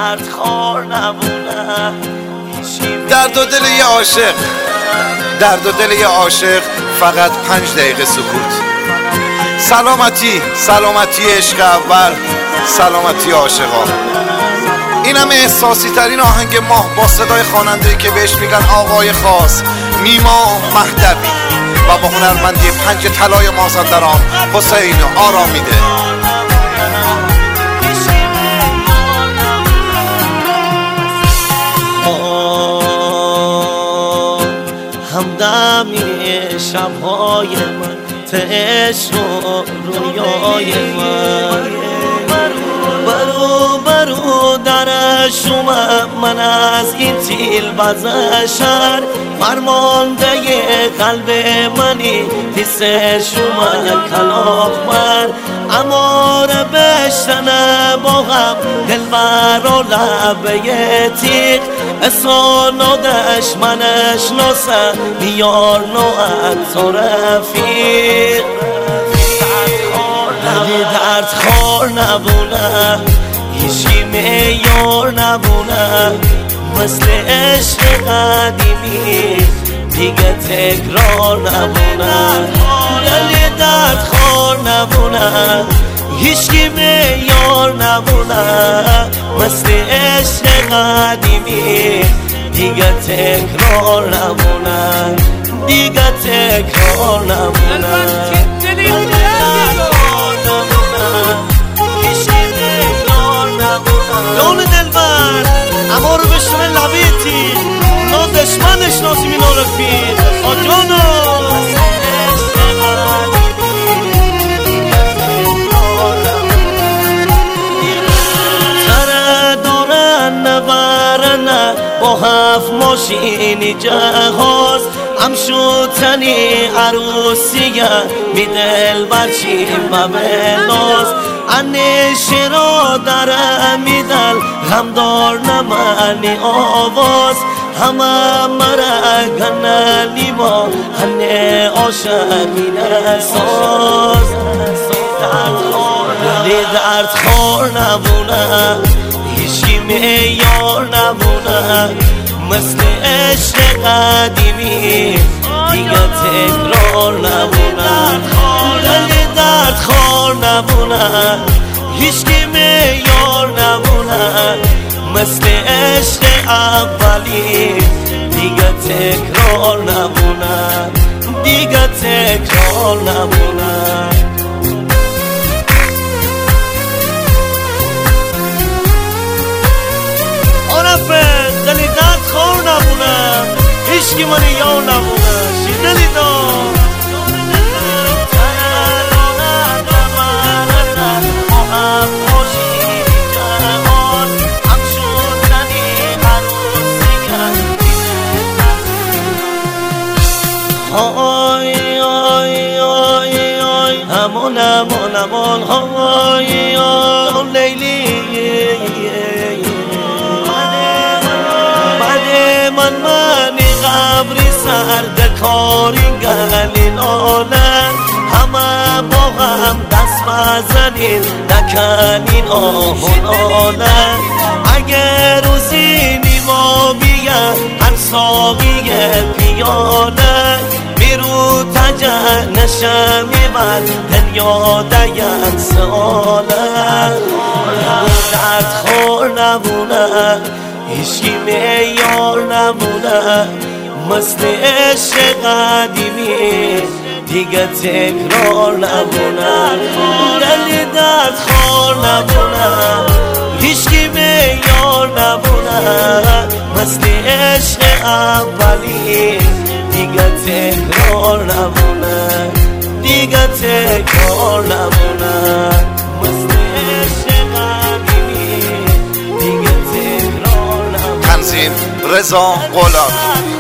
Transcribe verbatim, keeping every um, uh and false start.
درد خور نمونه. درد و دل یه عاشق، درد و دل یه عاشق فقط پنج دقیقه سکوت. سلامتی، سلامتی عشق اول، سلامتی عاشقا. اینم احساسی ترین آهنگ ماه با صدای خواننده‌ای که بهش میگن آقای خاص، نیما مهدوی، و با هنرمندی پنج طلای مازندران حسین آرامیده. همدمی شبهای من، عشق و رویای من، برو برو درش اومد من از این تیل بزشر، فرمانده قلب منی حسش اومد کلاف من، امار بشتنه با هم دلبر و لبه تیغ، اسانادش منش ناسه بیار نوعت و رفیق. دلی درد خور نبونه، هیچی میار نبونه، مثل عشق قدیمی دیگه تکرار نبونه. دلی درد خور نبونه، هیچی میار نبونه، مثل عشق قدیمی دیگه تکرار نبونه، دیگه تکرار نبونه. جان دلبر اما رو بشتونه لبیتی نا دشمنش ناسی می نارفید آجانا تره دارن نبرنه با هفت ماشینی جهاز، هم شوتنی عروسیه می دلبر چی مبناز، انش را در میدل غمدار نمانی آواز، همه مرا گنالی با هنه عاشقی نساز. دلی درد خور نبونه، هیچی میار نبونه، مثل عشق قدیمی دیگه تکرار نبونه. دلی درد خور نبونه، هیچکی میار نبونه، مثل عشق اولی دیگه تکرار نبونه، دیگه تکرار نبونه. عرفه دلی درد خور نبونه، هیچکی من یار نبونه، شی دلی دار آی آی آی آی همون همون همون آی آی لیلی بده من منی قبری سرد کاری گلین آنن، همه با هم دست بزنین نکنین آهون آنن. اگر روزی نیما بیه هر ساقی پیانه، بیرو تجه نشمی بر دنیا دیت ساله. درد خور نبونه، هیچی میار نبونه، مثل عشق قدیمی دیگه تکرار نبونه. دلی درد خور نبونه، هیچکی میار نبونه، مثل عشق اولی دیگه تکرار نبونه، دیگه تکرار نبونه، مثل عشق قدیمی دیگه تکرار نبونه. تنظیم رضا غلام.